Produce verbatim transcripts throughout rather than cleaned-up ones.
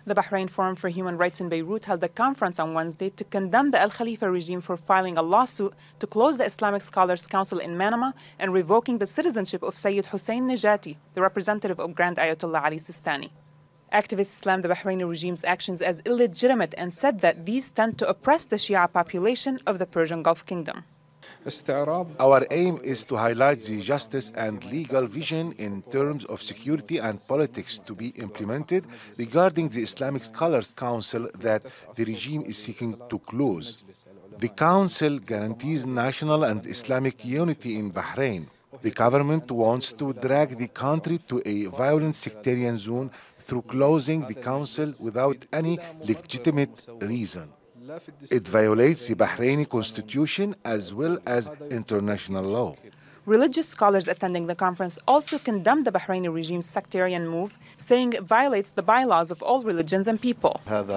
The Bahrain Forum for Human Rights in Beirut held a conference on Wednesday to condemn the Al Khalifa regime for filing a lawsuit to close the Islamic Scholars Council in Manama and revoking the citizenship of Sayyid Hussein Nejati, the representative of Grand Ayatollah Ali Sistani. Activists slammed the Bahraini regime's actions as illegitimate and said that these tend to oppress the Shia population of the Persian Gulf Kingdom. Our aim is to highlight the justice and legal vision in terms of security and politics to be implemented regarding the Islamic Scholars Council that the regime is seeking to close. The council guarantees national and Islamic unity in Bahrain. The government wants to drag the country to a violent sectarian zone through closing the council without any legitimate reason. It violates the Bahraini constitution as well as international law. Religious scholars attending the conference also condemned the Bahraini regime's sectarian move, saying it violates the bylaws of all religions and people.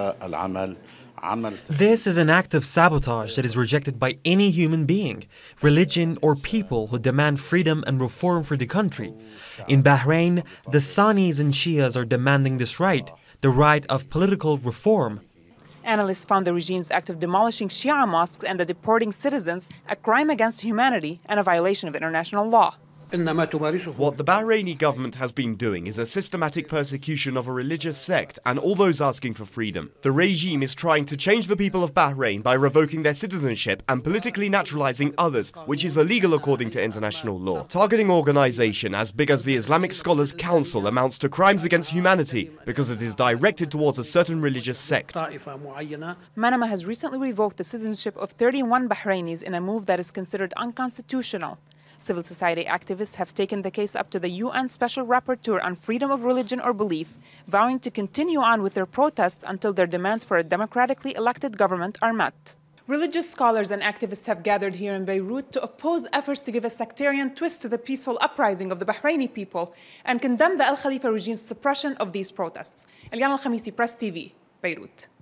This is an act of sabotage that is rejected by any human being, religion, or people who demand freedom and reform for the country. In Bahrain, the Sunnis and Shias are demanding this right, the right of political reform. Analysts found the regime's act of demolishing Shia mosques and the deporting citizens a crime against humanity and a violation of international law. What the Bahraini government has been doing is a systematic persecution of a religious sect and all those asking for freedom. The regime is trying to change the people of Bahrain by revoking their citizenship and politically naturalizing others, which is illegal according to international law. Targeting organization as big as the Islamic Scholars Council amounts to crimes against humanity because it is directed towards a certain religious sect. Manama has recently revoked the citizenship of thirty-one Bahrainis in a move that is considered unconstitutional. Civil society activists have taken the case up to the U N Special Rapporteur on freedom of religion or belief, vowing to continue on with their protests until their demands for a democratically elected government are met. Religious scholars and activists have gathered here in Beirut to oppose efforts to give a sectarian twist to the peaceful uprising of the Bahraini people and condemn the Al Khalifa regime's suppression of these protests. Eliana Al-Khamisi, Press T V, Beirut.